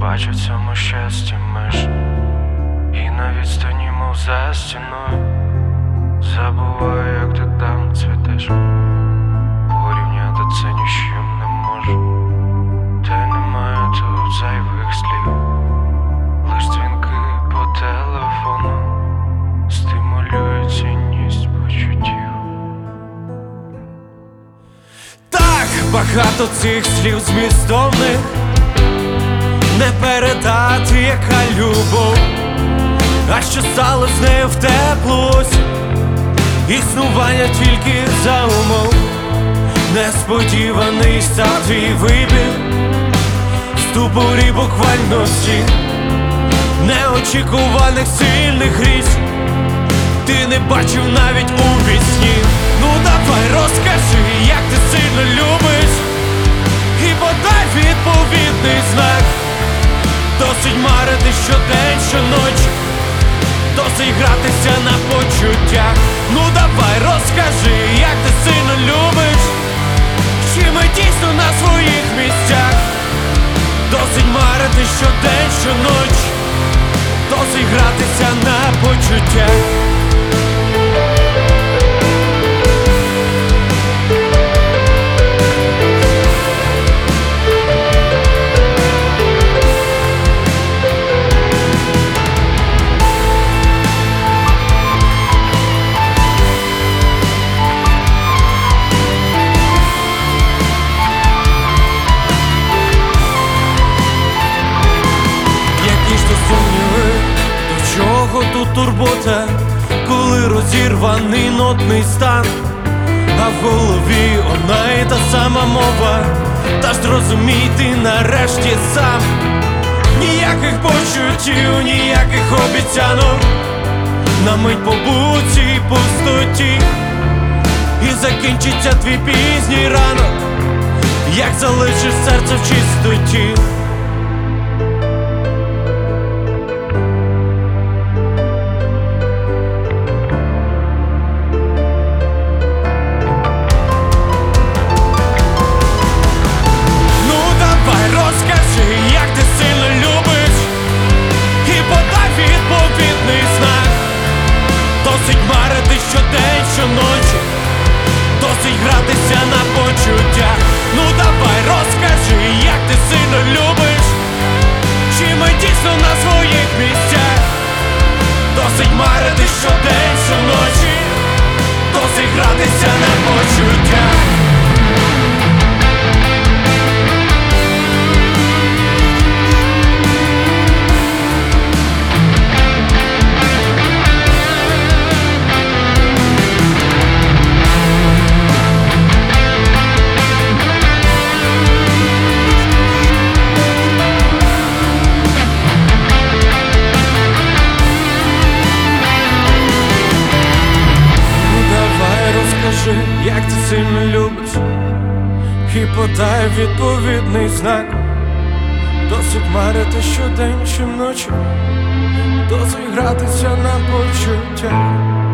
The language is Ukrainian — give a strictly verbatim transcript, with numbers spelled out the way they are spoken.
бачу в цьому щасті меж, і на відстані, мов за стіною, забуваю, як ти там цвітеш. Порівняти це ні з чим не можу, та немає тут зайвих слів, лиш дзвінки по телефону стимулюють цінність почуттів. Так багато цих слів змістовних, не передати, яка любов, а що стало з нею в теплості, існування тільки за умов. Несподіваний став твій вибір, в ступорі буквальності, неочікуваних сильних річ ти не бачив навіть у вісні. Ну давай розкажи, як ти сильно любиш, і подай відповідний знак. Досить марити щодень, щоночі, досить гратися на почуттях. Ну давай розкажи, як ти сильно любиш, чи ми дійсно на своїх місцях. Досить марити щодень, щоночі, досить гратися на почуттях. Чого тут турбота, коли розірваний нотний стан, а в голові одна і та сама мова, та ж зрозумій ти нарешті сам. Ніяких почуттів, ніяких обіцянок, на мить побудь цій пустоті, і закінчиться твій пізній ранок, як залишиш серце в чистоті. Досить марити щодень, щоночі, досить гратися на почуттях. Ну давай розкажи, як ти сильно любиш, чи ми дійсно на своїх місцях. Досить марити щодень, щоночі, досить гратися на почуттях. Як ти сильно любиш, і подай відповідний знак. Досить марити щодень, щоночі, досить гратися на почуттях.